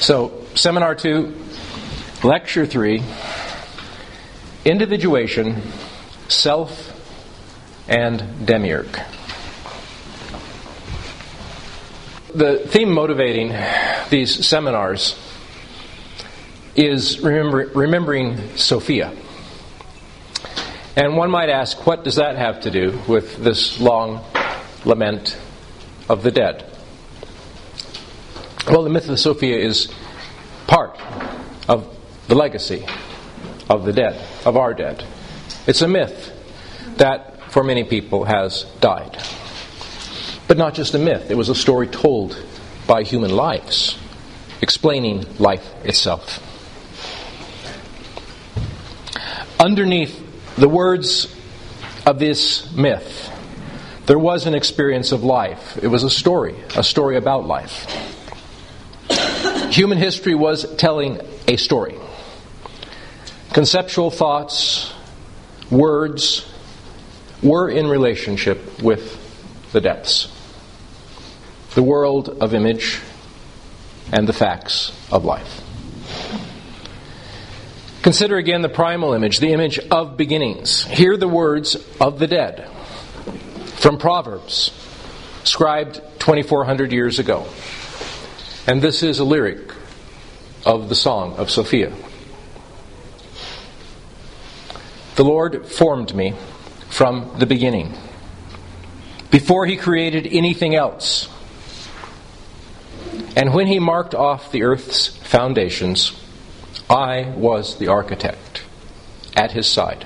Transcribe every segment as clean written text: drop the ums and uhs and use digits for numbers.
So, Seminar 2, Lecture 3, Individuation, Self, and Demiurge. The theme motivating these seminars is remembering Sophia. And one might ask, what does that have to do with this long lament of the dead? Well, the myth of Sophia is part of the legacy of the dead, of our dead. It's a myth that, for many people, has died. But not just a myth, it was a story told by human lives, explaining life itself. Underneath the words of this myth, there was an experience of life. It was a story about life. Human history was telling a story. Conceptual thoughts, words, were in relationship with the depths, the world of image, and the facts of life. Consider again the primal image, the image of beginnings. Hear the words of the dead from Proverbs, scribed 2,400 years ago. And this is a lyric of the song of Sophia. The Lord formed me from the beginning, before He created anything else. And when He marked off the earth's foundations, I was the architect at His side.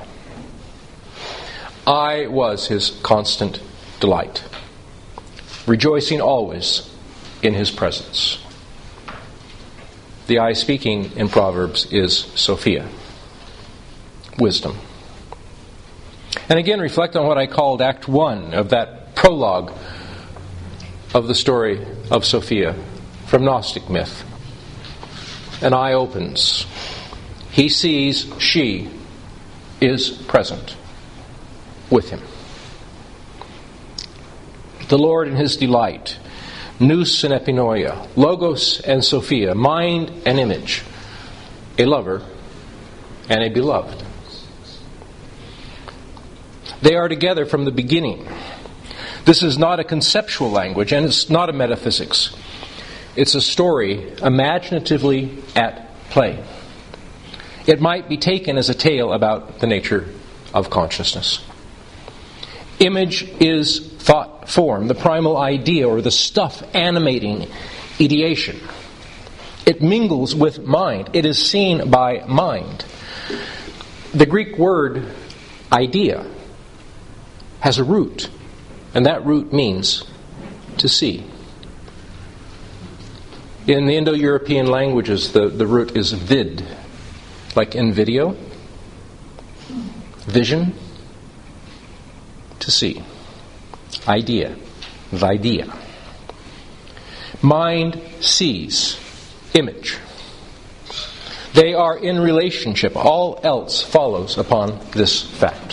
I was His constant delight, rejoicing always in His presence. The I speaking in Proverbs is Sophia, wisdom. And again, reflect on what I called Act 1 of that prologue of the story of Sophia from Gnostic myth. An eye opens. He sees she is present with him. The Lord in His delight, nous and epinoia, logos and Sophia, mind and image, a lover and a beloved. They are together from the beginning. This is not a conceptual language, and it's not a metaphysics. It's a story imaginatively at play. It might be taken as a tale about the nature of consciousness. Image is thought form, the primal idea or the stuff animating ideation. It mingles with mind. It is seen by mind. The Greek word idea has a root, and that root means to see. In the Indo-European languages, the root is vid, like in video, vision, to see. Idea, vidya. Mind sees, image. They are in relationship. All else follows upon this fact.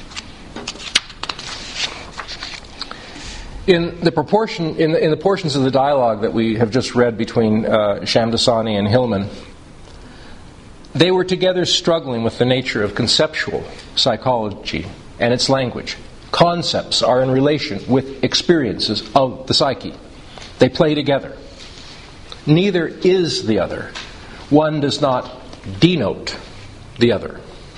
In the portions of the dialogue that we have just read between Shamdasani and Hillman, they were together struggling with the nature of conceptual psychology and its language. Concepts are in relation with experiences of the psyche. They play together. Neither is the other. One does not denote the other.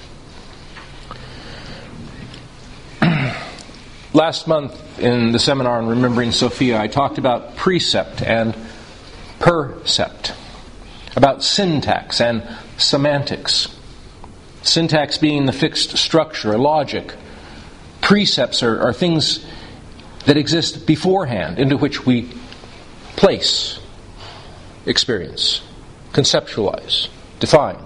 Last month in the seminar on Remembering Sophia, I talked about precept and percept, about syntax and semantics. Syntax being the fixed structure, a logic. Precepts are things that exist beforehand into which we place experience, conceptualize, define.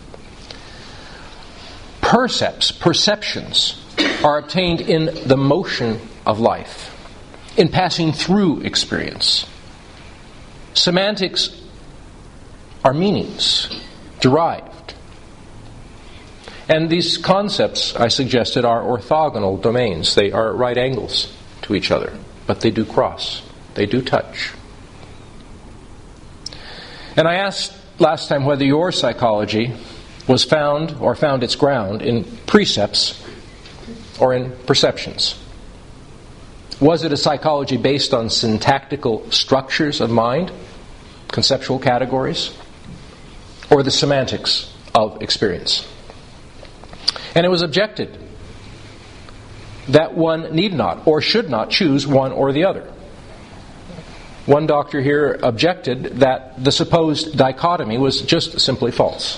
Percepts, perceptions, are obtained in the motion of life, in passing through experience. Semantics are meanings, derived. And these concepts, I suggested, are orthogonal domains. They are at right angles to each other, but they do cross. They do touch. And I asked last time whether your psychology was found or found its ground in precepts or in perceptions. Was it a psychology based on syntactical structures of mind, conceptual categories, or the semantics of experience? And it was objected that one need not or should not choose one or the other. One doctor here objected that the supposed dichotomy was just simply false.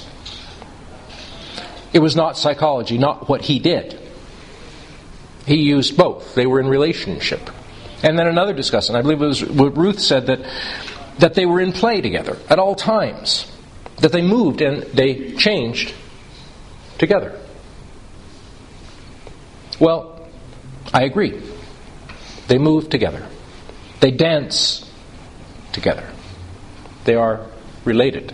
It was not psychology, not what he did. He used both. They were in relationship. And then another discussant, I believe it was what Ruth said, that they were in play together at all times. That they moved and they changed together. Well, I agree. They move together. They dance together. They are related.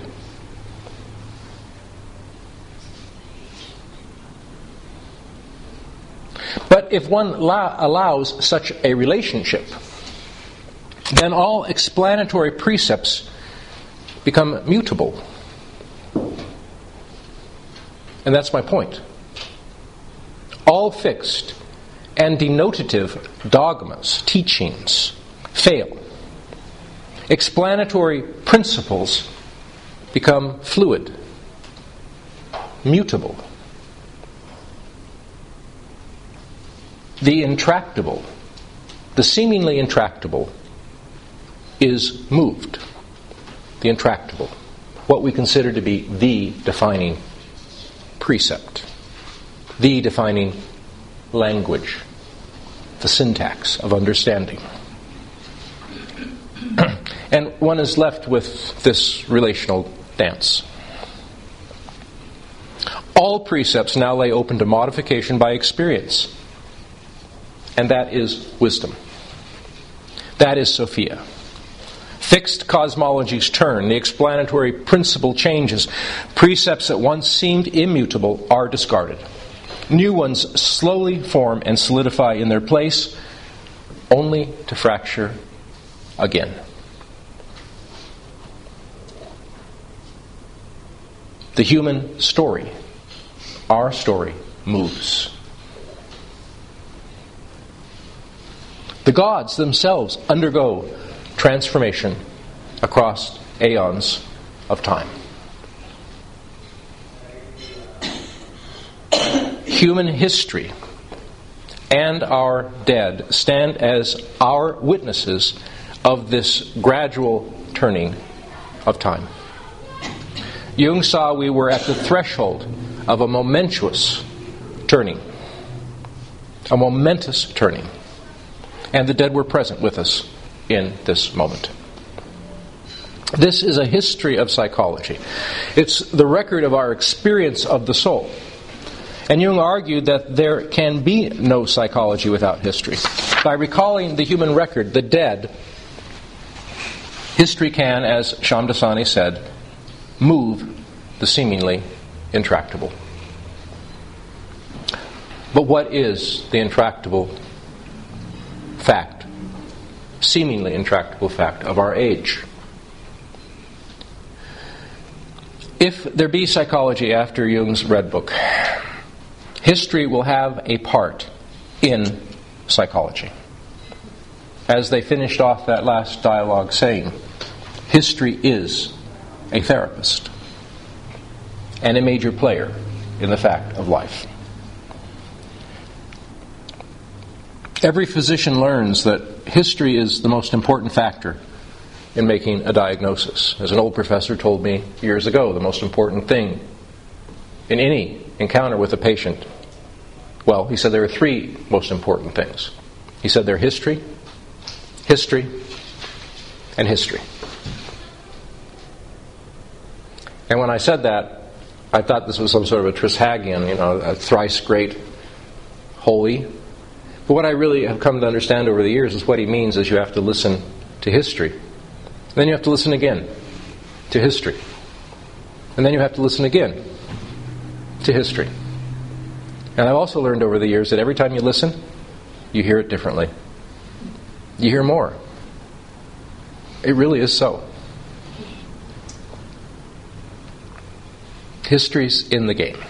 But if one allows such a relationship, then all explanatory precepts become mutable. And that's my point. All fixed and denotative dogmas, teachings, fail. Explanatory principles become fluid, mutable. The intractable, the seemingly intractable, is moved. The intractable, what we consider to be the defining precept, the defining language, the syntax of understanding. And one is left with this relational dance. All precepts now lay open to modification by experience. And that is wisdom. That is Sophia. Fixed cosmologies turn, the explanatory principle changes. Precepts that once seemed immutable are discarded. New ones slowly form and solidify in their place, only to fracture again. The human story, our story, moves. The gods themselves undergo transformation across aeons of time. Human history and our dead stand as our witnesses of this gradual turning of time. Jung saw we were at the threshold of a momentous turning, a momentous turning. And the dead were present with us in this moment. This is a history of psychology. It's the record of our experience of the soul. And Jung argued that there can be no psychology without history. By recalling the human record, the dead, history can, as Shamdasani said, move the seemingly intractable. But what is the intractable fact, seemingly intractable fact of our age? If there be psychology after Jung's Red Book, history will have a part in psychology. As they finished off that last dialogue saying, history is a therapist and a major player in the fact of life. Every physician learns that history is the most important factor in making a diagnosis. As an old professor told me years ago, the most important thing in any encounter with a patient, well, he said there are three most important things. He said they're history, history, and history. And when I said that, I thought this was some sort of a Trishagion, a thrice great holy. But what I really have come to understand over the years is what he means is you have to listen to history. Then you have to listen again to history. And then you have to listen again to history. And I've also learned over the years that every time you listen, you hear it differently. You hear more. It really is so. History's in the game.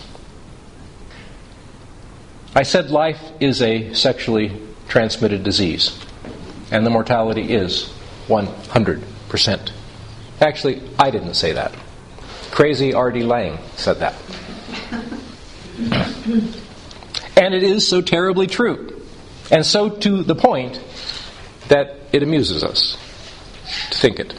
I said life is a sexually transmitted disease, and the mortality is 100%. Actually, I didn't say that. Crazy R.D. Laing said that. And it is so terribly true, and so to the point that it amuses us to think it.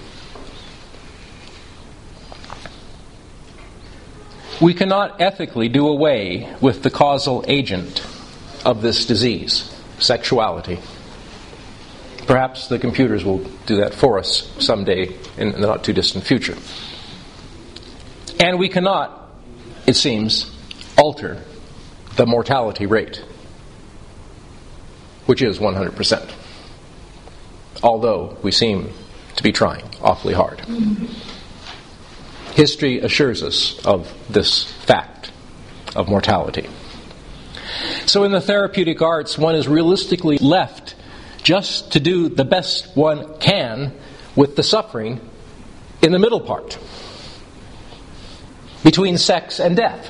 We cannot ethically do away with the causal agent of this disease, sexuality. Perhaps the computers will do that for us someday in the not too distant future. And we cannot, it seems, alter the mortality rate, which is 100%. Although we seem to be trying awfully hard. History assures us of this fact of mortality. So in the therapeutic arts, one is realistically left just to do the best one can with the suffering in the middle part, between sex and death.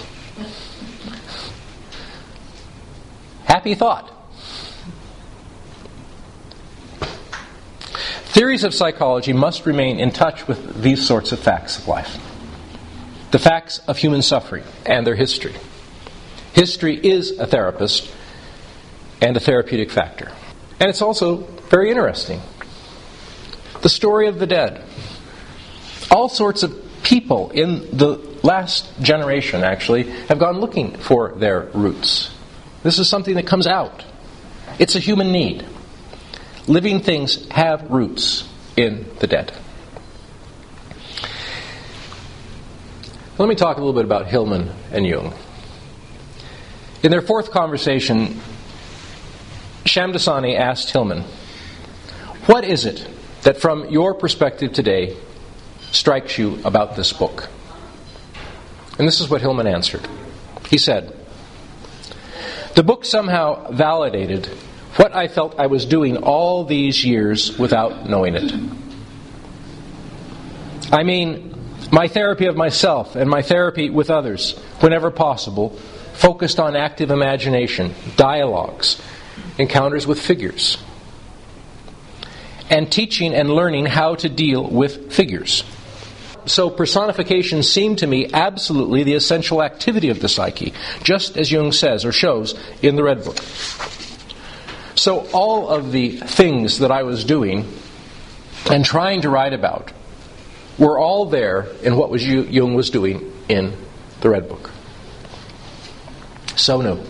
Happy thought. Theories of psychology must remain in touch with these sorts of facts of life. The facts of human suffering and their history. History is a therapist and a therapeutic factor. And it's also very interesting. The story of the dead. All sorts of people in the last generation, actually, have gone looking for their roots. This is something that comes out. It's a human need. Living things have roots in the dead. Let me talk a little bit about Hillman and Jung. In their fourth conversation, Shamdasani asked Hillman, "What is it that from your perspective today strikes you about this book?" And this is what Hillman answered. He said, "The book somehow validated what I felt I was doing all these years without knowing it. I mean, my therapy of myself and my therapy with others, whenever possible, focused on active imagination, dialogues, encounters with figures, and teaching and learning how to deal with figures. So personification seemed to me absolutely the essential activity of the psyche, just as Jung says or shows in the Red Book. So all of the things that I was doing and trying to write about were all there in what Jung was doing in the Red Book. So no.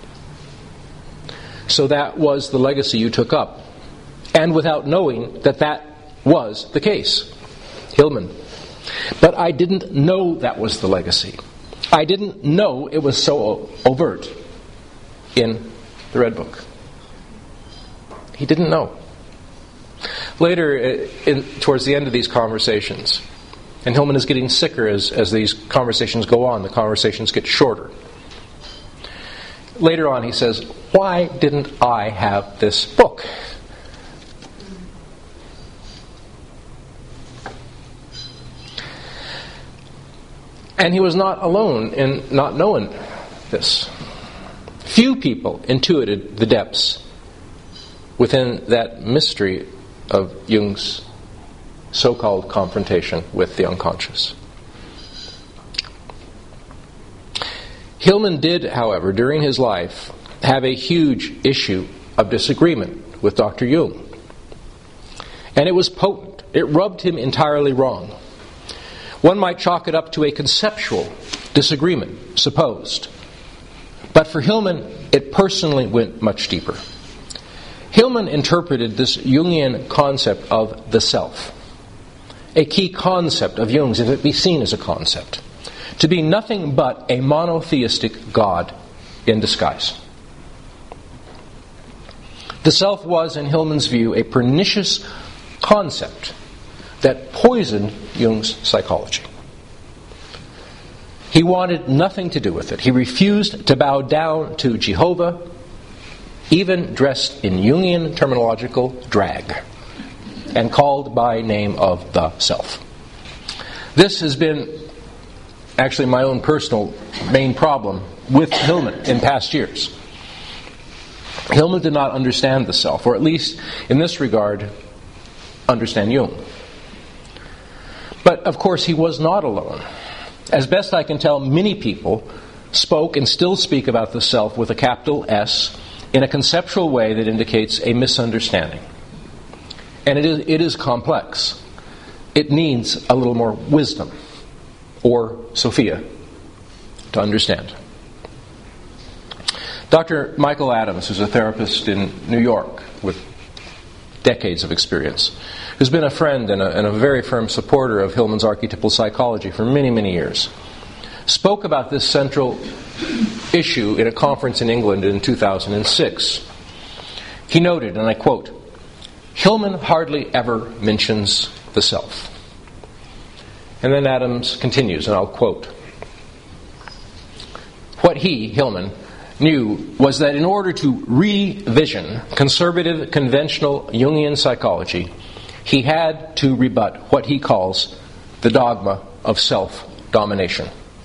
So that was the legacy you took up, and without knowing that that was the case." Hillman. "But I didn't know that was the legacy. I didn't know it was so overt in the Red Book." He didn't know. Later, towards the end of these conversations, and Hillman is getting sicker as these conversations go on, the conversations get shorter. Later on he says, "Why didn't I have this book?" And he was not alone in not knowing this. Few people intuited the depths within that mystery of Jung's so-called confrontation with the unconscious. Hillman did, however, during his life, have a huge issue of disagreement with Dr. Jung. And it was potent. It rubbed him entirely wrong. One might chalk it up to a conceptual disagreement, supposed. But for Hillman, it personally went much deeper. Hillman interpreted this Jungian concept of the self, a key concept of Jung's, if it be seen as a concept, to be nothing but a monotheistic God in disguise. The self was, in Hillman's view, a pernicious concept that poisoned Jung's psychology. He wanted nothing to do with it. He refused to bow down to Jehovah, even dressed in Jungian terminological drag, and called by name of the self. This has been actually my own personal main problem with Hillman in past years. Hillman did not understand the self, or at least in this regard, understand Jung. But of course he was not alone. As best I can tell, many people spoke and still speak about the self with a capital S in a conceptual way that indicates a misunderstanding. And it is complex. It needs a little more wisdom, or Sophia, to understand. Dr. Michael Adams, who's a therapist in New York with decades of experience, who's been a friend and a very firm supporter of Hillman's archetypal psychology for many, many years, spoke about this central issue in a conference in England in 2006. He noted, and I quote, "Hillman hardly ever mentions the self." And then Adams continues, and I'll quote, "What he, Hillman, knew was that in order to revision conservative, conventional Jungian psychology, he had to rebut what he calls the dogma of self-domination.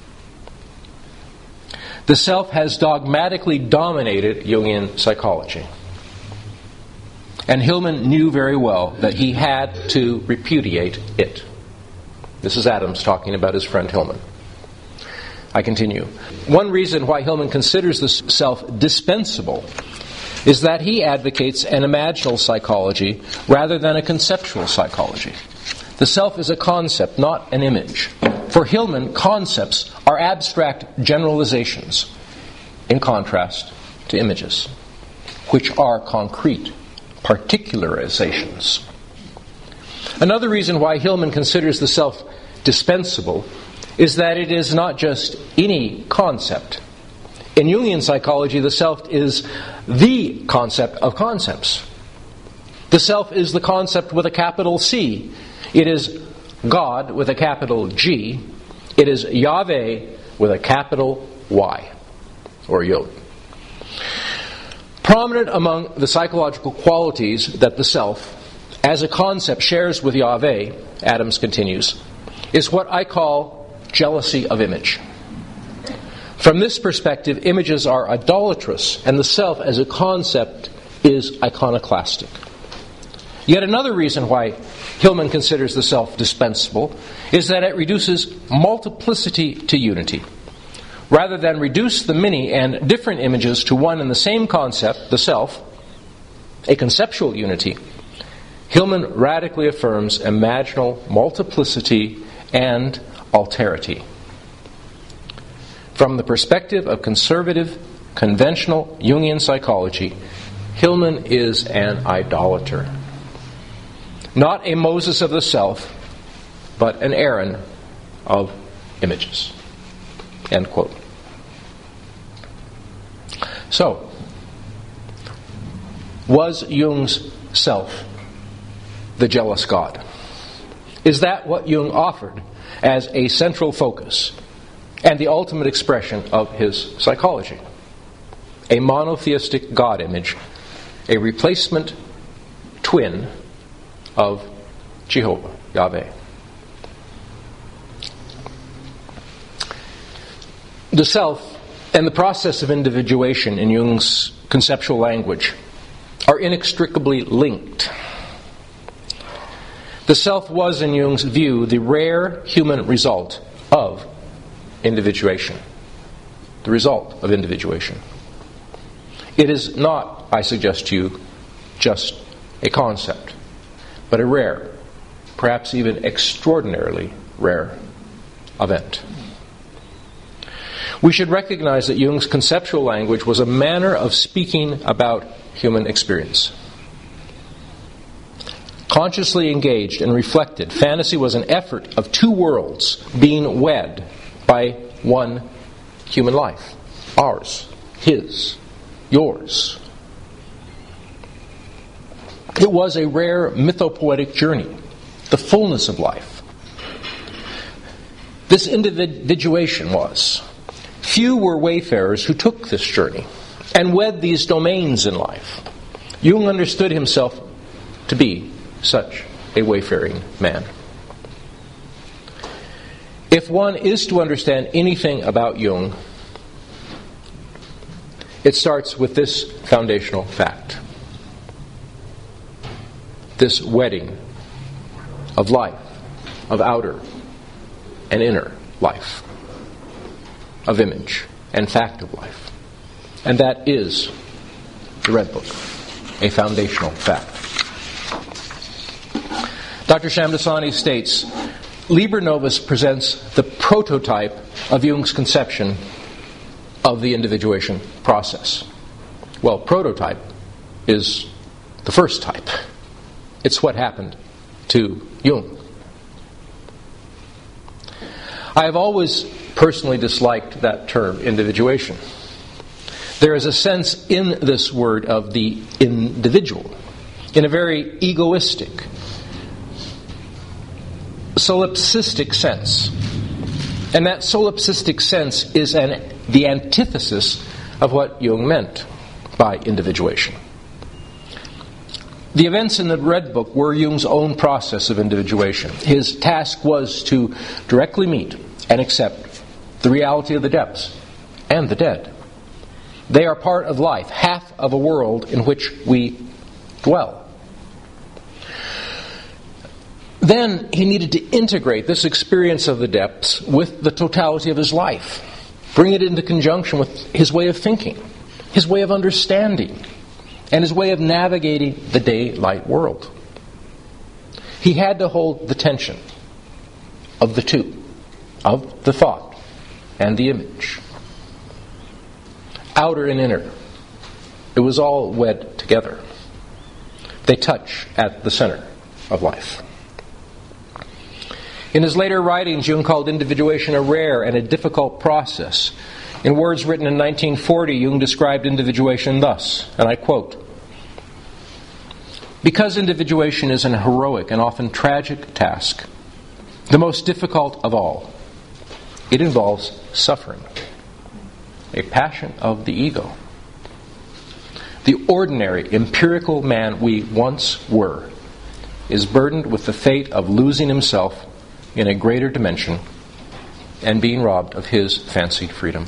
The self has dogmatically dominated Jungian psychology. And Hillman knew very well that he had to repudiate it." This is Adams talking about his friend Hillman. I continue. "One reason why Hillman considers the self dispensable is that he advocates an imaginal psychology rather than a conceptual psychology. The self is a concept, not an image. For Hillman, concepts are abstract generalizations, in contrast to images, which are concrete particularizations. Another reason why Hillman considers the self dispensable is that it is not just any concept. In Jungian psychology, the self is the concept of concepts. The self is the concept with a capital C. It is God with a capital G. It is Yahweh with a capital Y, or Yod. Prominent among the psychological qualities that the self, as a concept, shares with Yahweh, Adams continues, is what I call jealousy of image. From this perspective, images are idolatrous, and the self as a concept is iconoclastic. Yet another reason why Hillman considers the self dispensable is that it reduces multiplicity to unity. Rather than reduce the many and different images to one and the same concept, the self, a conceptual unity, Hillman radically affirms imaginal multiplicity and alterity. From the perspective of conservative, conventional Jungian psychology, Hillman is an idolater. Not a Moses of the self, but an Aaron of images." End quote. So, was Jung's self the jealous God? Is that what Jung offered as a central focus and the ultimate expression of his psychology? A monotheistic God image, a replacement twin of Jehovah, Yahweh. The self and the process of individuation in Jung's conceptual language are inextricably linked. The self was, in Jung's view, the rare human result of individuation. The result of individuation. It is not, I suggest to you, just a concept, but a rare, perhaps even extraordinarily rare event. We should recognize that Jung's conceptual language was a manner of speaking about human experience. Consciously engaged and reflected, fantasy was an effort of two worlds being wed by one human life. Ours, his, yours. It was a rare mythopoetic journey, the fullness of life. This individuation was. Few were wayfarers who took this journey and wed these domains in life. Jung understood himself to be such a wayfaring man. If If one is to understand anything about Jung, it starts with this foundational fact. This wedding of life, of outer and inner life, of image and fact of life. And that is the Red Book, a foundational fact. Dr. Shamdasani states, Liber Novus presents the prototype of Jung's conception of the individuation process. Well, prototype is the first type. It's what happened to Jung. I have always personally disliked that term, individuation. There is a sense in this word of the individual, in a very egoistic, solipsistic sense. And that solipsistic sense is the antithesis of what Jung meant by individuation. The events in the Red Book were Jung's own process of individuation. His task was to directly meet and accept the reality of the depths and the dead. They are part of life, half of a world in which we dwell. Then he needed to integrate this experience of the depths with the totality of his life, bring it into conjunction with his way of thinking, his way of understanding, and his way of navigating the daylight world. He had to hold the tension of the two, of the thought and the image. Outer and inner. It was all wed together. They touch at the center of life. In his later writings, Jung called individuation a rare and a difficult process. In words written in 1940, Jung described individuation thus, and I quote, "Because individuation is an heroic and often tragic task, the most difficult of all, it involves suffering, a passion of the ego. The ordinary, empirical man we once were is burdened with the fate of losing himself in a greater dimension and being robbed of his fancied freedom."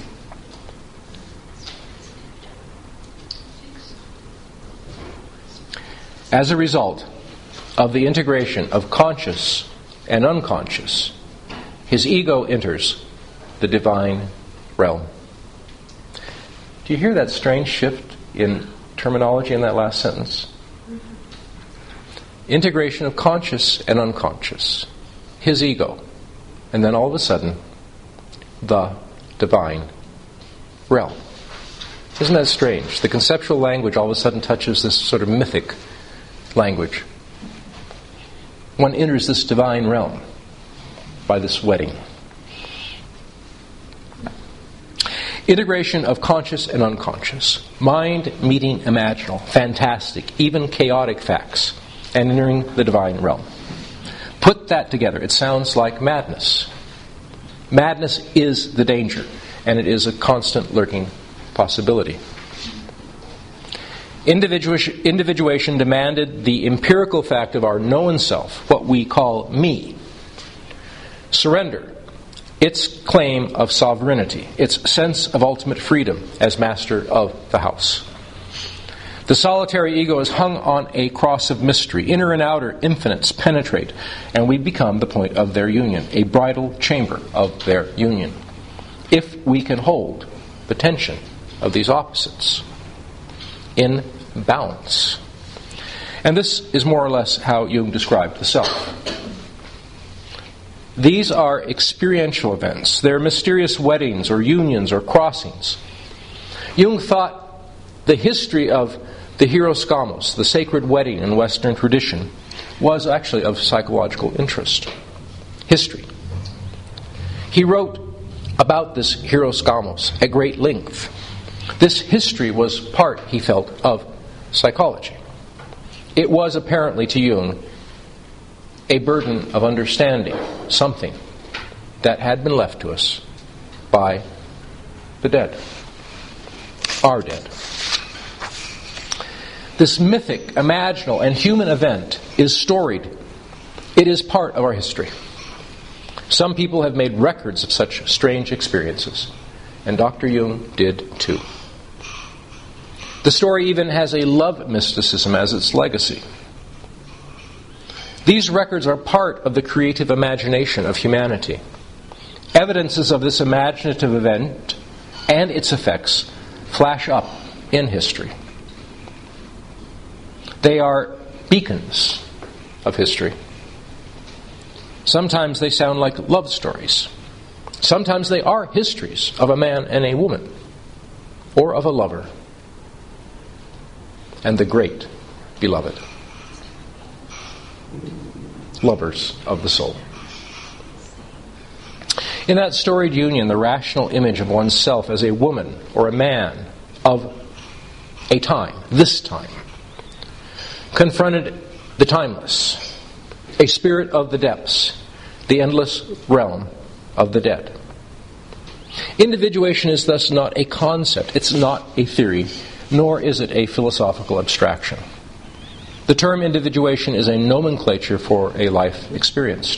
As a result of the integration of conscious and unconscious, his ego enters the divine realm. Do you hear that strange shift in terminology in that last sentence? Integration of conscious and unconscious. His ego. And then all of a sudden, the divine realm. Isn't that strange? The conceptual language all of a sudden touches this sort of mythic language. One enters this divine realm by this wedding. Integration of conscious and unconscious. Mind meeting imaginal, fantastic, even chaotic facts, and entering the divine realm. Put that together. It sounds like madness. Madness is the danger, and it is a constant lurking possibility. Individuation demanded the empirical fact of our known self, what we call me. Surrender its claim of sovereignty, its sense of ultimate freedom as master of the house. The solitary ego is hung on a cross of mystery. Inner and outer infinites penetrate, and we become the point of their union, a bridal chamber of their union. If we can hold the tension of these opposites in balance. And this is more or less how Jung described the self. These are experiential events. They're mysterious weddings or unions or crossings. Jung thought the history of the hieroskamos, the sacred wedding in Western tradition, was actually of psychological interest. History. He wrote about this hieroskamos at great length. This history was part, he felt, of psychology. It was apparently to Jung a burden of understanding something that had been left to us by the dead, our dead. This mythic, imaginal, and human event is storied. It is part of our history. Some people have made records of such strange experiences, and Dr. Jung did too. The story even has a love mysticism as its legacy. These records are part of the creative imagination of humanity. Evidences of this imaginative event and its effects flash up in history. They are beacons of history. Sometimes they sound like love stories. Sometimes they are histories of a man and a woman, or of a lover and the great beloved. Lovers of the soul. In that storied union, the rational image of oneself as a woman or a man of a time, this time, confronted the timeless, a spirit of the depths, the endless realm of the dead. Individuation is thus not a concept, it's not a theory, nor is it a philosophical abstraction. The term individuation is a nomenclature for a life experienced.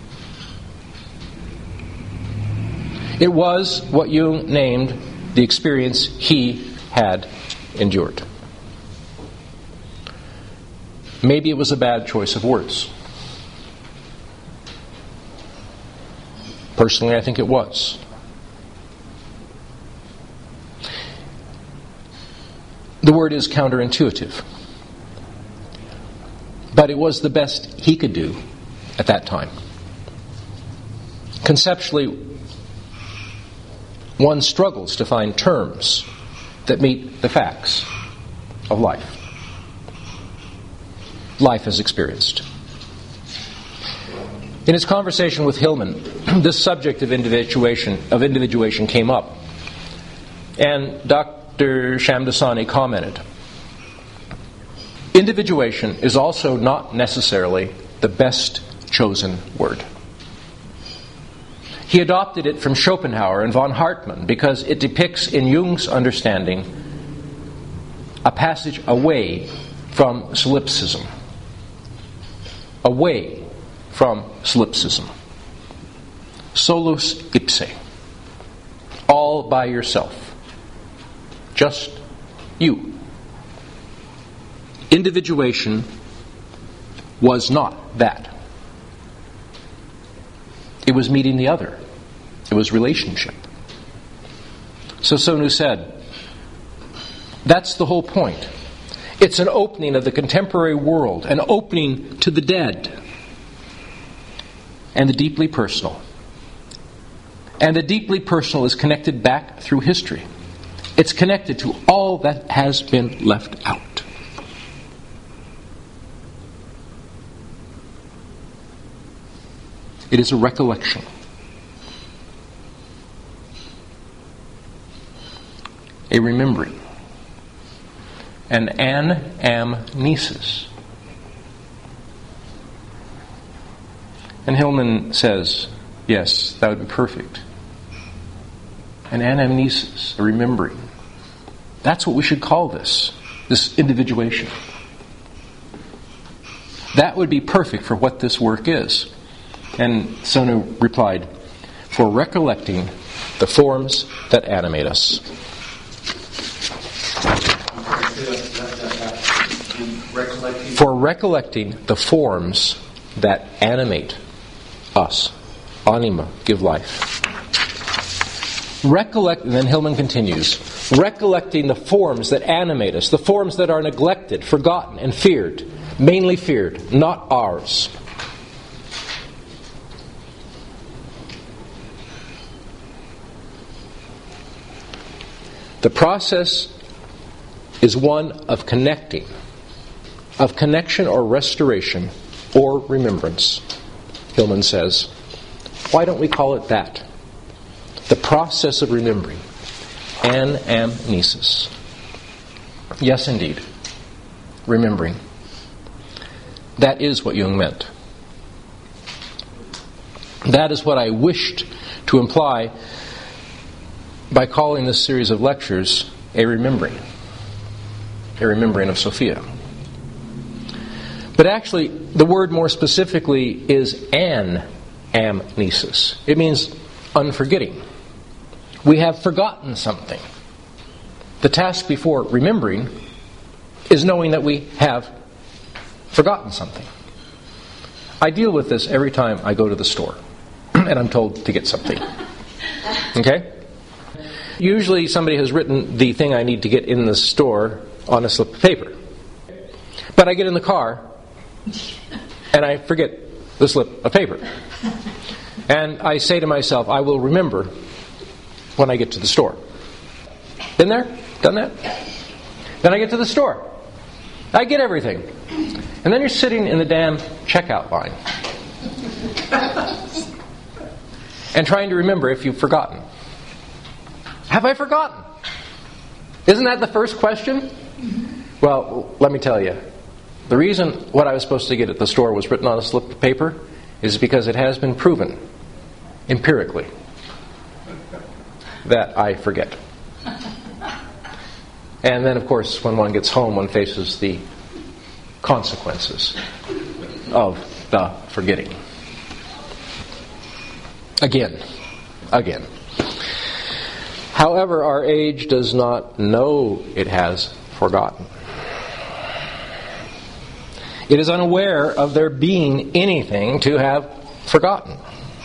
It was what Jung named the experience he had endured. Maybe it was a bad choice of words. Personally, I think it was. The word is counterintuitive. But it was the best he could do at that time. Conceptually, one struggles to find terms that meet the facts of life. Life as experienced. In his conversation with Hillman, this subject of individuation came up. And Dr. Shamdasani commented, individuation is also not necessarily the best chosen word. He adopted it from Schopenhauer and von Hartmann because it depicts in Jung's understanding a passage away from solipsism. Away from solipsism. Solus ipse. All by yourself. Just you. Individuation was not that. It was meeting the other. It was relationship. So Sonu said, that's the whole point. It's an opening of the contemporary world, an opening to the dead and the deeply personal. And the deeply personal is connected back through history. It's connected to all that has been left out. It is a recollection. A remembering. An anamnesis. And Hillman says, yes, that would be perfect. An anamnesis, a remembering. That's what we should call this individuation. That would be perfect for what this work is. And Sonu replied, for recollecting the forms that animate us. For recollecting the forms that animate us. Anima, give life. And then Hillman continues, recollecting the forms that animate us, the forms that are neglected, forgotten, and feared. Mainly feared, not ours. The process is one of connecting, of connection or restoration or remembrance, Hillman says. Why don't we call it that? The process of remembering. Anamnesis. Yes, indeed. Remembering. That is what Jung meant. That is what I wished to imply by calling this series of lectures a remembering of Sophia. But actually, the word more specifically is an amnesis. It means unforgetting. We have forgotten something. The task before remembering is knowing that we have forgotten something. I deal with this every time I go to the store and I'm told to get something. Okay? Usually somebody has written the thing I need to get in the store on a slip of paper. But I get in the car and I forget the slip of paper. And I say to myself, I will remember when I get to the store. Been there? Done that? Then I get to the store. I get everything. And then you're sitting in the damn checkout line. And trying to remember if you've forgotten. Have I forgotten? Isn't that the first question? Well, let me tell you. The reason what I was supposed to get at the store was written on a slip of paper is because it has been proven, empirically, that I forget. And then, of course, when one gets home, one faces the consequences of the forgetting. Again. However, our age does not know it has forgotten. It is unaware of there being anything to have forgotten.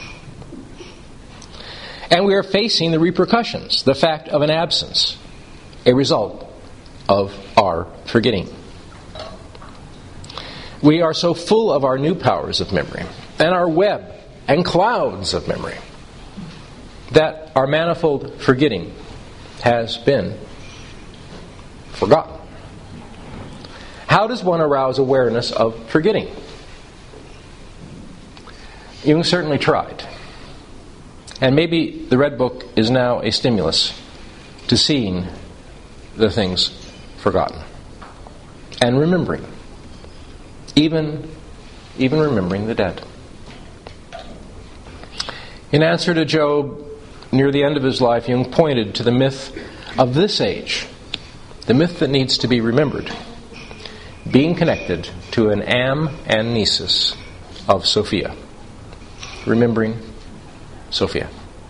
And we are facing the repercussions, the fact of an absence, a result of our forgetting. We are so full of our new powers of memory and our web and clouds of memory that our manifold forgetting has been forgotten. How does one arouse awareness of forgetting? Jung certainly tried. And maybe the Red Book is now a stimulus to seeing the things forgotten and remembering, even remembering the dead. In answer to Job, near the end of his life, Jung pointed to the myth of this age, the myth that needs to be remembered, being connected to an amnesis of Sophia. Remembering Sophia.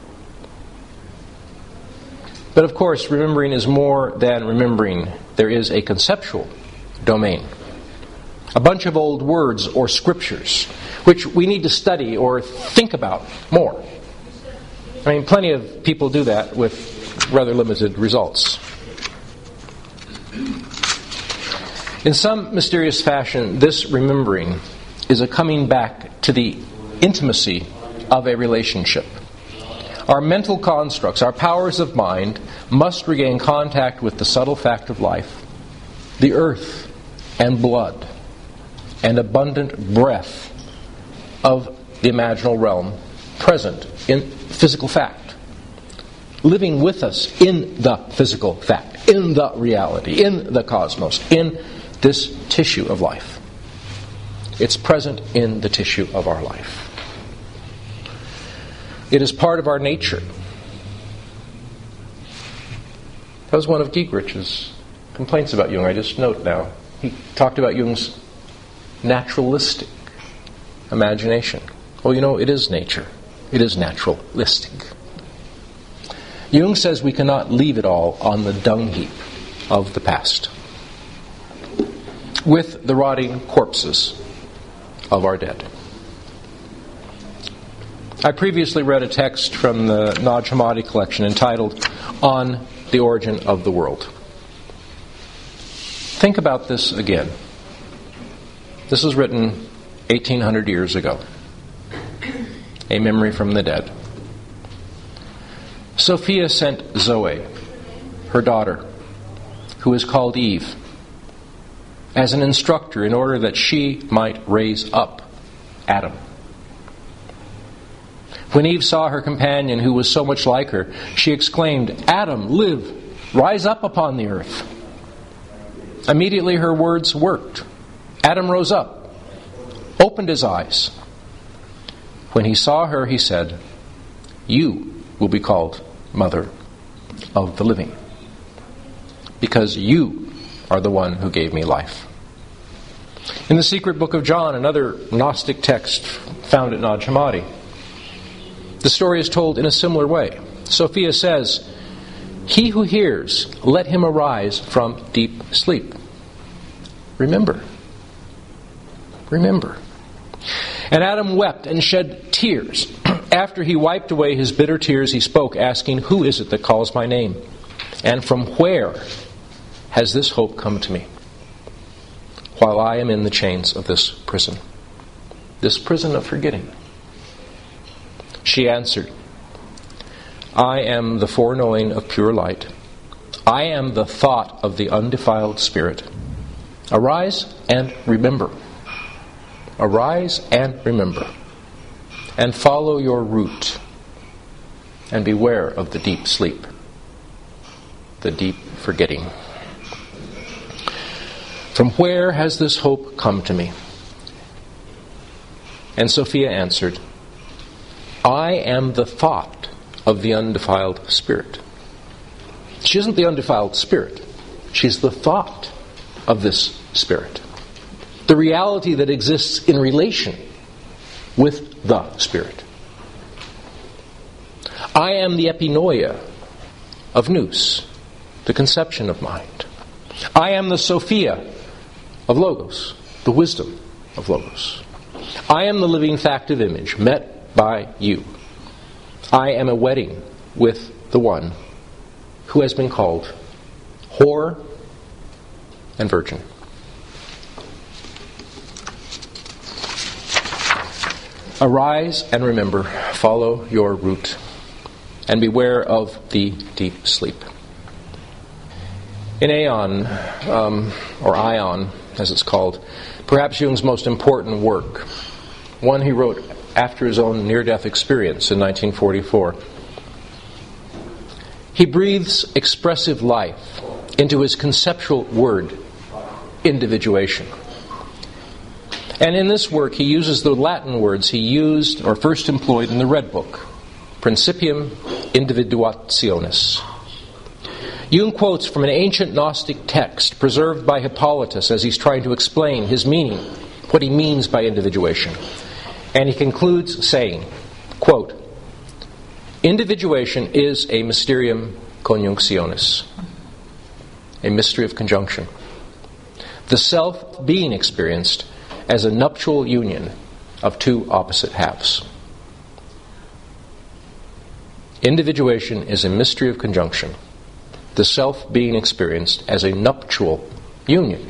But of course, remembering is more than remembering. There is a conceptual domain. A bunch of old words or scriptures, which we need to study or think about more. I mean, plenty of people do that with rather limited results. In some mysterious fashion, this remembering is a coming back to the intimacy of a relationship. Our mental constructs, our powers of mind, must regain contact with the subtle fact of life, the earth and blood and abundant breath of the imaginal realm present in physical fact, living with us in the physical fact, in the reality, in the cosmos, in this tissue of life. It's present in the tissue of our life. It is part of our nature. That was one of Giegrich's complaints about Jung. I just note now. He talked about Jung's naturalistic imagination. Well, it is nature. It is naturalistic. Jung says we cannot leave it all on the dung heap of the past, with the rotting corpses of our dead. I previously read a text from the Nag Hammadi collection entitled On the Origin of the World. Think about this again. This was written 1800 years ago. A memory from the dead. Sophia sent Zoe, her daughter, who is called Eve, as an instructor in order that she might raise up Adam. When Eve saw her companion, who was so much like her, she exclaimed, "Adam, live, rise up upon the earth." Immediately her words worked. Adam rose up, opened his eyes. When he saw her, he said, "You will be called Mother of the Living, because you are the one who gave me life." In the secret book of John, another Gnostic text found at Nag Hammadi, The story is told in a similar way. Sophia says, "He who hears, let him arise from deep sleep." Remember. Remember. And Adam wept and shed tears. After he wiped away his bitter tears, he spoke, asking, "Who is it that calls my name? And from where has this hope come to me? While I am in the chains of this prison of forgetting." She answered, "I am the foreknowing of pure light. I am the thought of the undefiled spirit. Arise and remember. Arise and remember. And follow your route. And beware of the deep sleep, the deep forgetting. From where has this hope come to me?" And Sophia answered, "I am the thought of the undefiled spirit." She isn't the undefiled spirit. She's the thought of this spirit. The reality that exists in relation with the spirit. I am the epinoia of nous, the conception of mind. I am the Sophia of Logos, the wisdom of Logos. I am the living fact of image, met by you. I am a wedding with the one who has been called whore and virgin. Arise and remember, follow your route, and beware of the deep sleep. In Aeon, or Ion, as it's called, perhaps Jung's most important work, one he wrote after his own near-death experience in 1944. He breathes expressive life into his conceptual word, individuation. And in this work, he uses the Latin words he used or first employed in the Red Book, Principium Individuationis. Jung quotes from an ancient Gnostic text preserved by Hippolytus as he's trying to explain his meaning, what he means by individuation. And he concludes saying, quote, "Individuation is a mysterium conjunctionis, a mystery of conjunction. The self being experienced as a nuptial union of two opposite halves." Individuation is a mystery of conjunction. The self being experienced as a nuptial union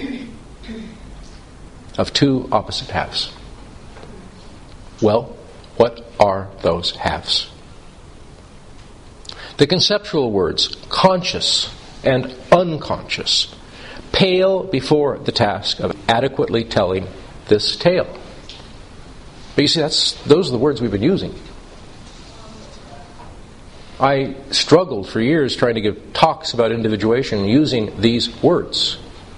of two opposite halves. Well, what are those halves? The conceptual words, conscious and unconscious, pale before the task of adequately telling this tale. But you see, those are the words we've been using. I struggled for years trying to give talks about individuation using these words.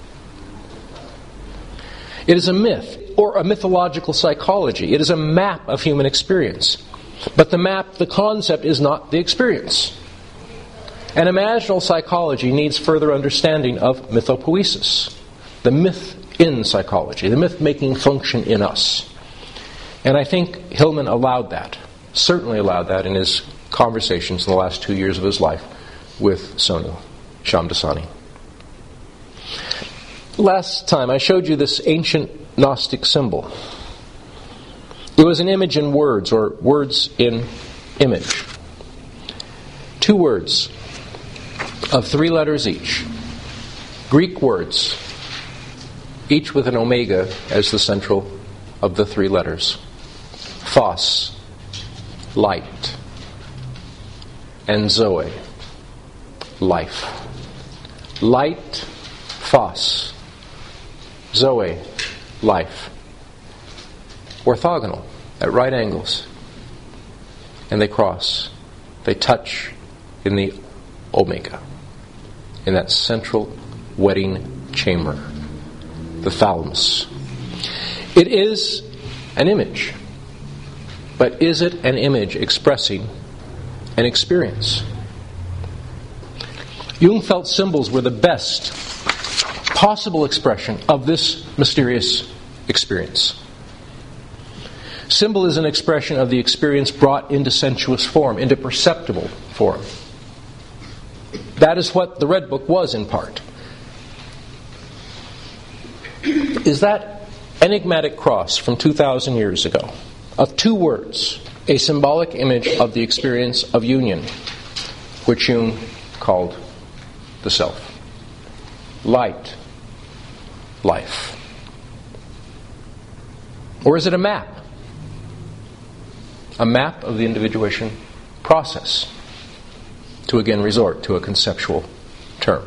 It is a myth, or a mythological psychology. It is a map of human experience. But the map, the concept, is not the experience. And imaginal psychology needs further understanding of mythopoiesis, the myth in psychology, the myth-making function in us. And I think Hillman allowed that, certainly allowed that in his conversations in the last 2 years of his life with Sonu Shamdasani. Last time I showed you this ancient Gnostic symbol. It was an image in words, or words in image. 2 words of 3 letters each. Greek words, each with an omega as the central of the 3 letters. Phos, light, and Zoe, life. Light, phos, Zoe, life. Orthogonal, at right angles. And they cross. They touch in the omega, in that central wedding chamber, the thalamus. It is an image, but is it an image expressing an experience? Jung felt symbols were the best possible expression of this mysterious experience. symbol is an expression of the experience brought into sensuous form, into perceptible form. That is what the Red Book was in part. Is that enigmatic cross from 2,000 years ago, of two words, a symbolic image of the experience of union, which Jung called the self. Light, life. Or is it a map? A map of the individuation process, to again resort to a conceptual term.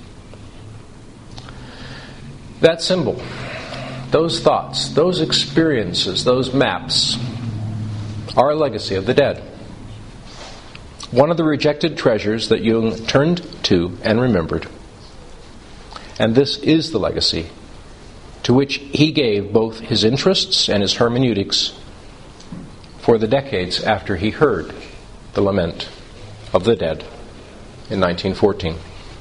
That symbol, those thoughts, those experiences, those maps, are a legacy of the dead. One of the rejected treasures that Jung turned to and remembered. And this is the legacy to which he gave both his interests and his hermeneutics for the decades after he heard the lament of the dead in 1914.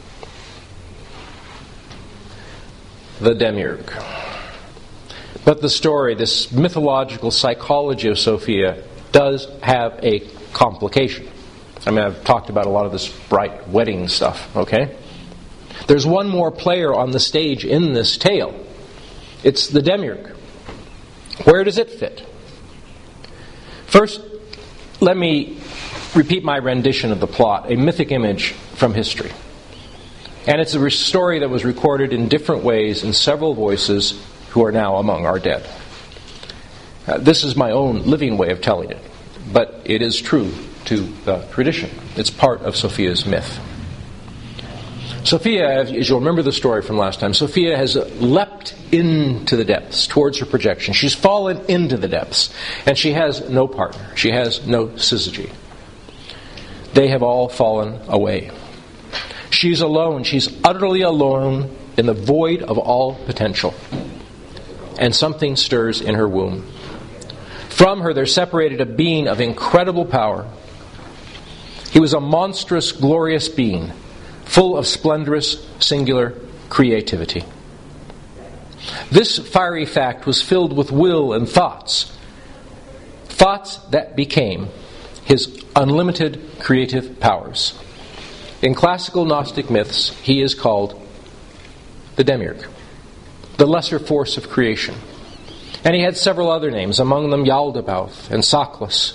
The Demiurge. But the story, this mythological psychology of Sophia, does have a complication. I mean, I've talked about a lot of this bright wedding stuff, okay? There's one more player on the stage in this tale. It's the Demiurge. Where does it fit? First, let me repeat my rendition of the plot, a mythic image from history. And it's a story that was recorded in different ways in several voices who are now among our dead. This is my own living way of telling it, but it is true to the tradition. It's part of Sophia's myth. Sophia, as you'll remember the story from last time, Sophia has leapt into the depths towards her projection. She's fallen into the depths, and she has no partner. She has no syzygy. They have all fallen away. She's alone. She's utterly alone in the void of all potential. And something stirs in her womb. From her there separated a being of incredible power. He was a monstrous, glorious being, full of splendorous, singular creativity. This fiery fact was filled with will and thoughts. Thoughts that became his unlimited creative powers. In classical Gnostic myths, he is called the Demiurge, the lesser force of creation. And he had several other names, among them Yaldabaoth and Saklas.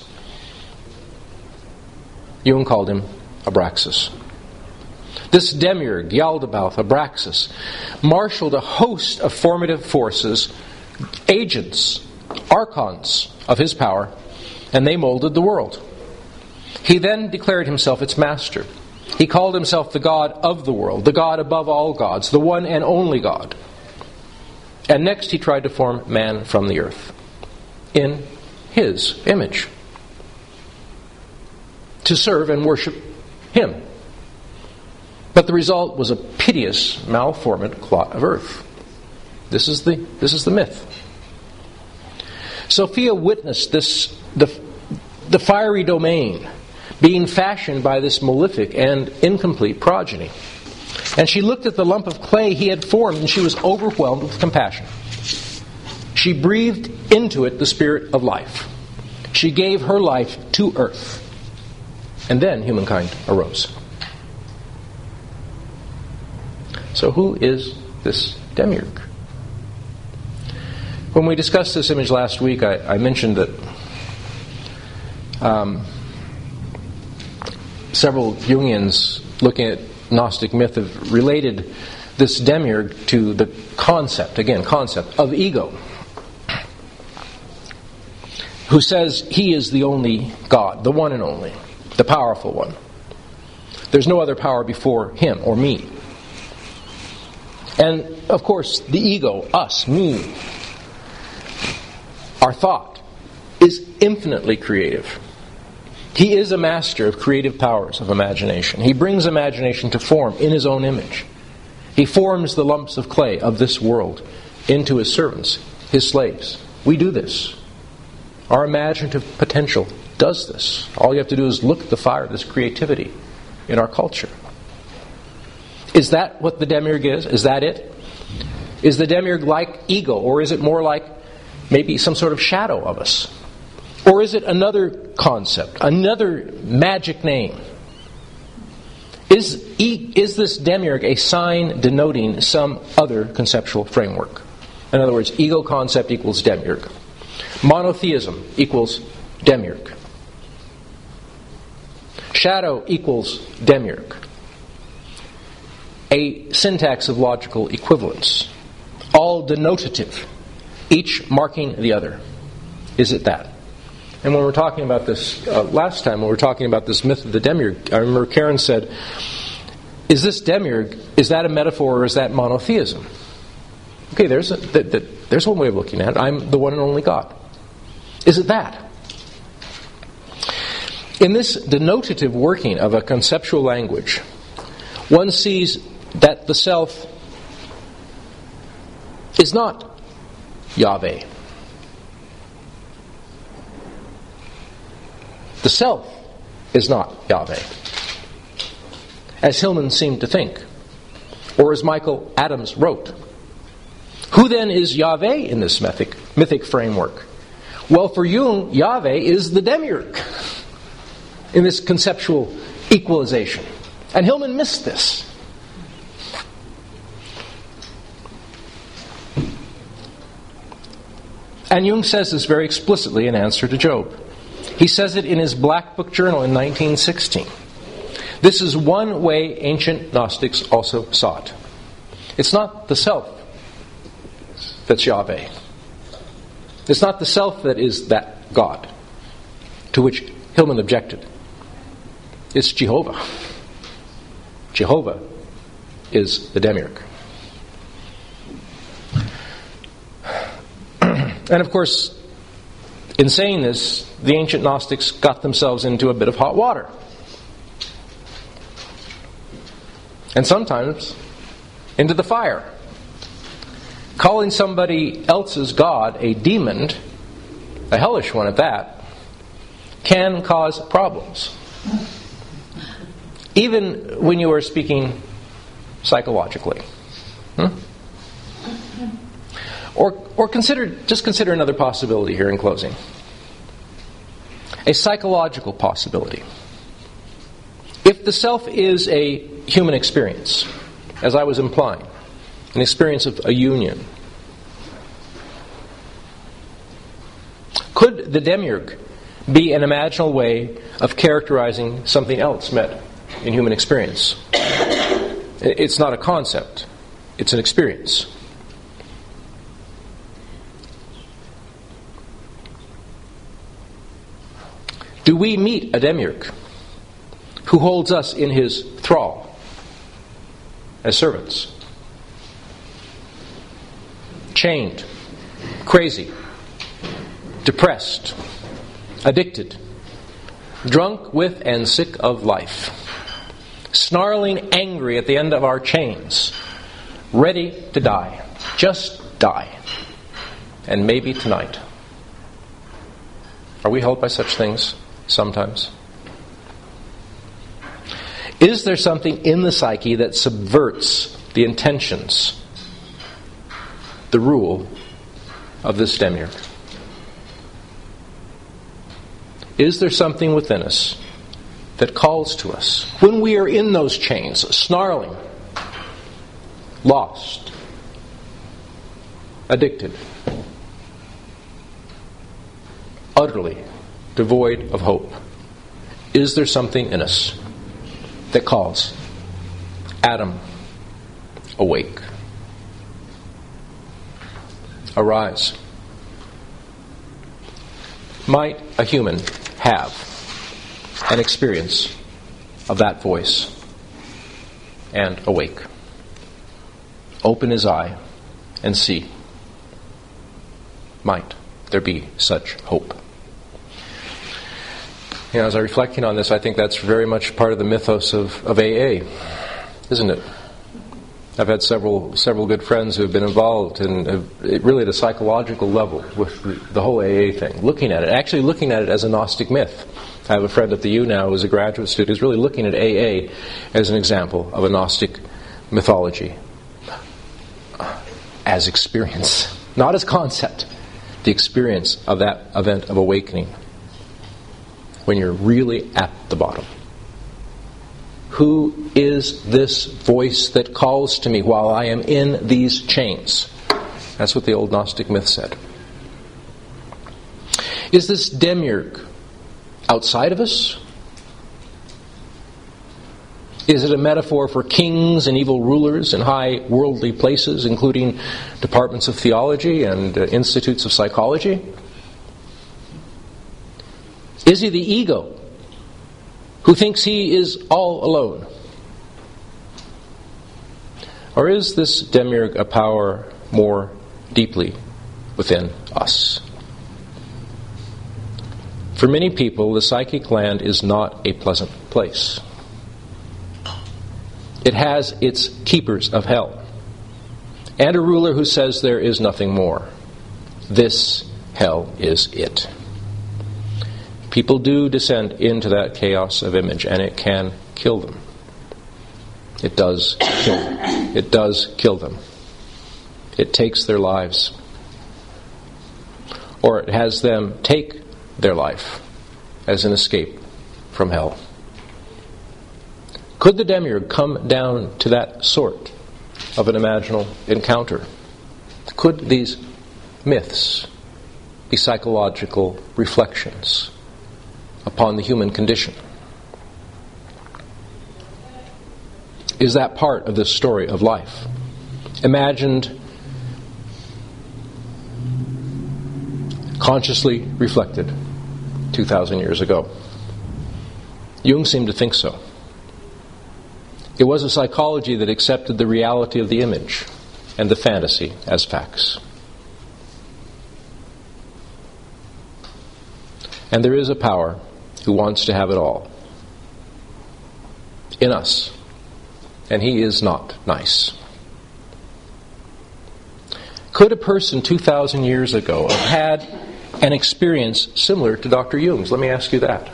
Jung called him Abraxas. This Demiurge, Yaldabaoth, Abraxas, marshaled a host of formative forces, agents, archons of his power, and they molded the world. He then declared himself its master. He called himself the God of the world, the God above all gods, the one and only God. And next he tried to form man from the earth, in his image, to serve and worship him. But the result was a piteous, malformed clot of earth. This is the myth. Sophia witnessed the fiery domain being fashioned by this malefic and incomplete progeny. And she looked at the lump of clay he had formed, and she was overwhelmed with compassion. She breathed into it the spirit of life. She gave her life to earth. And then humankind arose. So who is this Demiurge? When we discussed this image last week, I mentioned that several Jungians looking at Gnostic myth have related this Demiurge to the concept of ego, who says he is the only God, the one and only, the powerful one. There's no other power before him or me. And, of course, the ego, us, me, our thought, is infinitely creative. He is a master of creative powers of imagination. He brings imagination to form in his own image. He forms the lumps of clay of this world into his servants, his slaves. We do this. Our imaginative potential does this. All you have to do is look at the fire of this creativity in our culture. Is that what the Demiurge is? Is that it? Is the Demiurge like ego, or is it more like maybe some sort of shadow of us? Or is it another concept, another magic name? Is this demiurge a sign denoting some other conceptual framework? In other words, ego concept equals demiurge. Monotheism equals demiurge. Shadow equals demiurge. A syntax of logical equivalence. All denotative, each marking the other. Is it that? And when we were talking about this last time, when we were talking about this myth of the demiurge, I remember Karen said, is this demiurge, is that a metaphor or is that monotheism? Okay, there's one way of looking at it. I'm the one and only God. Is it that? In this denotative working of a conceptual language, one sees that the self is not Yahweh. The self is not Yahweh, as Hillman seemed to think, or as Michael Adams wrote. Who then is Yahweh in this mythic framework? Well, for Jung, Yahweh is the demiurge in this conceptual equalization. And Hillman missed this. And Jung says this very explicitly in answer to Job. He says it in his Black Book Journal in 1916. This is one way ancient Gnostics also saw it. It's not the self that's Yahweh. It's not the self that is that God, to which Hillman objected. It's Jehovah. Jehovah is the demiurge. And of course, in saying this, the ancient Gnostics got themselves into a bit of hot water. And sometimes into the fire. Calling somebody else's God a demon, a hellish one at that, can cause problems. Even when you are speaking psychologically. Or consider another possibility here in closing. A psychological possibility. If the self is a human experience, as I was implying, an experience of a union, could the demiurge be an imaginal way of characterizing something else met in human experience? It's not a concept, it's an experience. Do we meet a demiurge who holds us in his thrall as servants? Chained, crazy, depressed, addicted, drunk with and sick of life, snarling angry at the end of our chains, ready to die, just die, and maybe tonight. Are we held by such things sometimes? Is there something in the psyche that subverts the intentions, the rule of this demiurge? Is there something within us that calls to us when we are in those chains, snarling, lost, addicted, utterly devoid of hope? Is there something in us that calls, Adam, awake, arise? Might a human have an experience of that voice and awake? Open his eye and see. Might there be such hope? You know, as I'm reflecting on this, I think that's very much part of the mythos of AA, isn't it? I've had several good friends who have been involved in really at a psychological level with the whole AA thing, looking at it as a Gnostic myth. I have a friend at the U now who's a graduate student who's really looking at AA as an example of a Gnostic mythology. As experience, not as concept. The experience of that event of awakening when you're really at the bottom. Who is this voice that calls to me while I am in these chains? That's what the old Gnostic myth said. Is this demiurge outside of us? Is it a metaphor for kings and evil rulers in high worldly places, including departments of theology and institutes of psychology? Is he the ego who thinks he is all alone? Or is this demiurge a power more deeply within us? For many people, the psychic land is not a pleasant place. It has its keepers of hell, and a ruler who says there is nothing more. This hell is it. People do descend into that chaos of image, and it can kill them. It does kill them. It does kill them. It takes their lives. Or it has them take their life as an escape from hell. Could the demiurge come down to that sort of an imaginal encounter? Could these myths be psychological reflections upon the human condition? Is that part of this story of life? Imagined, consciously reflected 2,000 years ago? Jung seemed to think so. It was a psychology that accepted the reality of the image and the fantasy as facts. And there is a power who wants to have it all in us, and he is not nice. Could a person 2,000 years ago have had an experience similar to Dr. Jung's? Let me ask you that.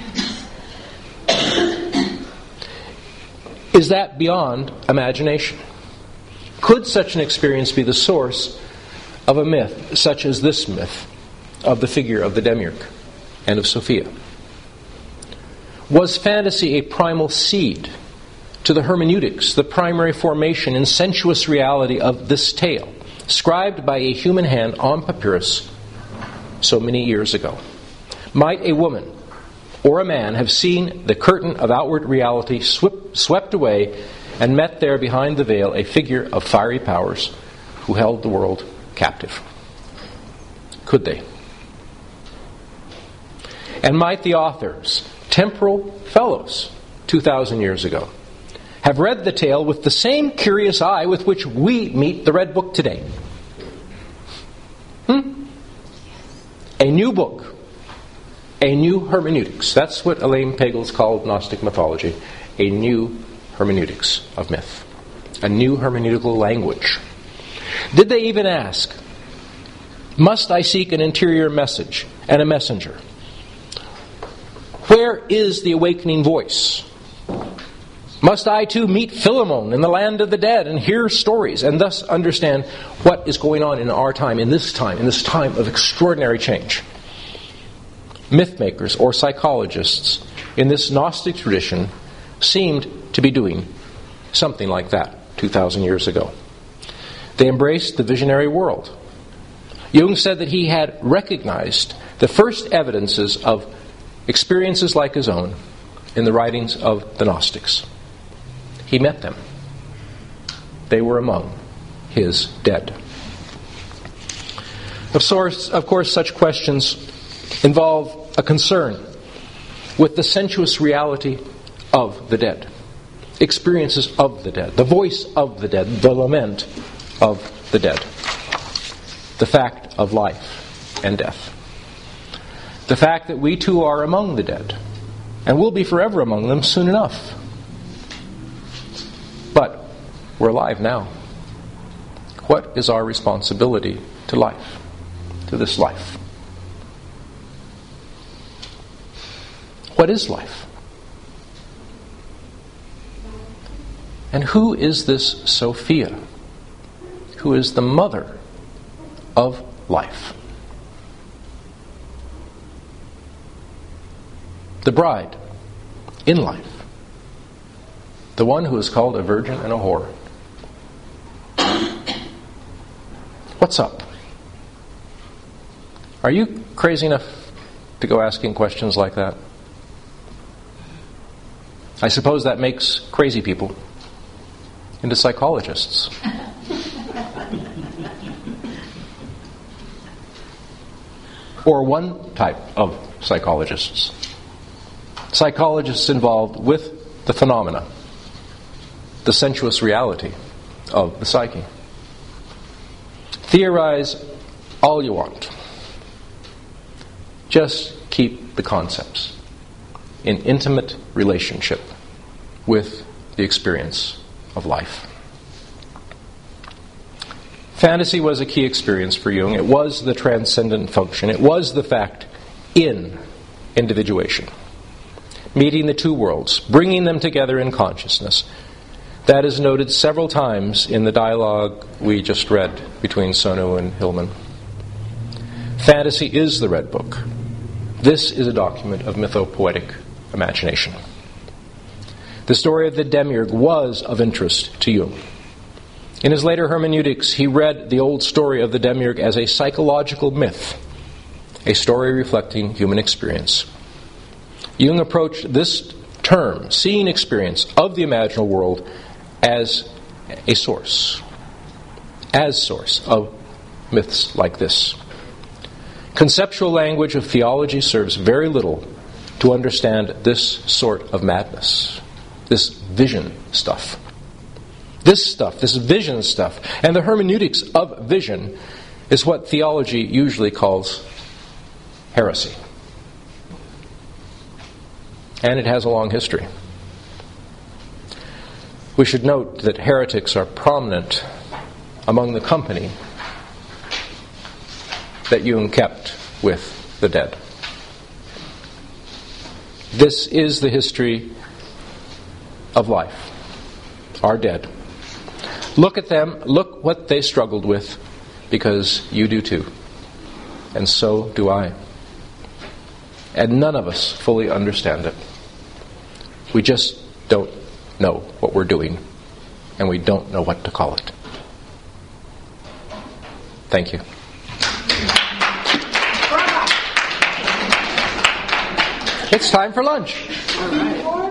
Is that beyond imagination? Could such an experience be the source of a myth, such as this myth of the figure of the demiurge and of Sophia? Was fantasy a primal seed to the hermeneutics, the primary formation and sensuous reality of this tale, scribed by a human hand on papyrus so many years ago? Might a woman or a man have seen the curtain of outward reality swept away and met there behind the veil a figure of fiery powers who held the world captive? Could they? And might the authors, temporal fellows 2,000 years ago, have read the tale with the same curious eye with which we meet the Red Book today? A new book. A new hermeneutics. That's what Elaine Pagels called Gnostic mythology. A new hermeneutics of myth. A new hermeneutical language. Did they even ask, must I seek an interior message and a messenger? Where is the awakening voice? Must I too meet Philemon in the land of the dead and hear stories and thus understand what is going on in our time, in this time of extraordinary change? Mythmakers or psychologists in this Gnostic tradition seemed to be doing something like that 2,000 years ago. They embraced the visionary world. Jung said that he had recognized the first evidences of experiences like his own in the writings of the Gnostics. He met them. They were among his dead. Of course, such questions involve a concern with the sensuous reality of the dead, experiences of the dead, the voice of the dead, the lament of the dead, the fact of life and death, the fact that we too are among the dead and will be forever among them soon enough. But we're alive now. What is our responsibility to life, to this life? What is life? And who is this Sophia, who is the mother of life? the bride in life, the one who is called a virgin and a whore. What's up? Are you crazy enough to go asking questions like that? I suppose that makes crazy people into psychologists. Or one type of psychologists. Psychologists involved with the phenomena, the sensuous reality of the psyche. Theorize all you want. Just keep the concepts in intimate relationship with the experience of life. Fantasy was a key experience for Jung. It was the transcendent function. It was the fact in individuation. Meeting the two worlds, bringing them together in consciousness. That is noted several times in the dialogue we just read between Sonu and Hillman. Fantasy is the Red Book. This is a document of mythopoetic imagination. The story of the Demiurge was of interest to Jung. In his later hermeneutics, he read the old story of the Demiurge as a psychological myth, a story reflecting human experience. Jung approached this term, seeing experience of the imaginal world, as a source of myths like this. Conceptual language of theology serves very little to understand this sort of madness, this vision stuff. This vision stuff, and the hermeneutics of vision is what theology usually calls heresy. And it has a long history. We should note that heretics are prominent among the company that Jung kept with the dead. This is the history of life, our dead. Look at them, look what they struggled with, because you do too. And so do I. And none of us fully understand it. We just don't know what we're doing, and we don't know what to call it. Thank you. It's time for lunch. All right.